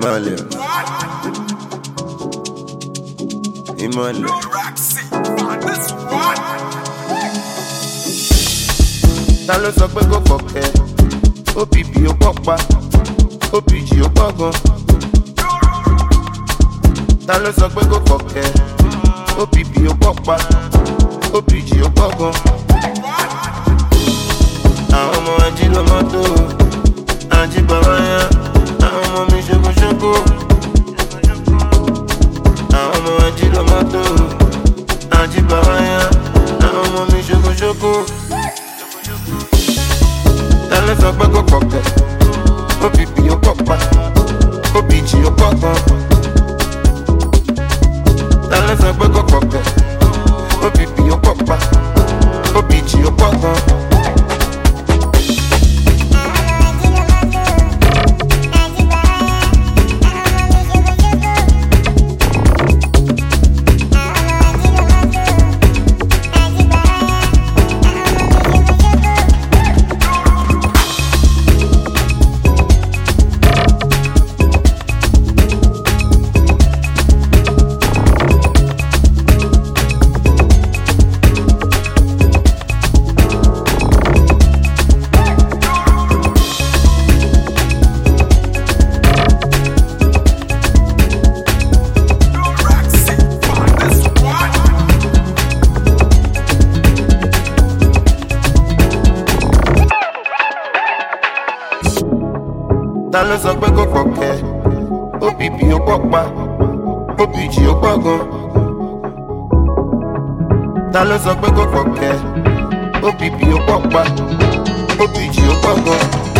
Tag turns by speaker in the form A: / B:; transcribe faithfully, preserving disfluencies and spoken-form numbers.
A: Ìmọ̀lẹ̀ Ìmọ̀lẹ̀. Ta ló sọ pé kò kọ̀kẹ́? O P P ó pọ̀ pa, O P G ó pọ̀ gan. Ta ló sọ pé kò kọ̀kẹ́? O P P ó pọ̀ pa, O P G ó pọ̀ gan. Àwọn ọmọ ají ló mọ́tò, ají bàbá yá. Àwọn ọmọ mi ṣokoṣoko. Àwọn ọmọ ají ló mọ́tò, ají bàbá yá. Àwọn ọmọ mi ṣokoṣoko. Ta ló sọ pé kò kọ̀kẹ́? O P P ó pọ̀ pa, O P G ó pọ̀ gan. Ta ló sọ pé kò kọ̀kẹ́? O P P ó pọ̀ pa, O P G ó pọ̀ gan. Ta ló sọ pé kò kọ̀kẹ́? O P P ó pọ̀ pa, O P G ó pọ̀ gan. Ta ló sọ pé kò kọ̀kẹ́? O P P ó pọ̀ pa, O P G ó pọ̀ gan.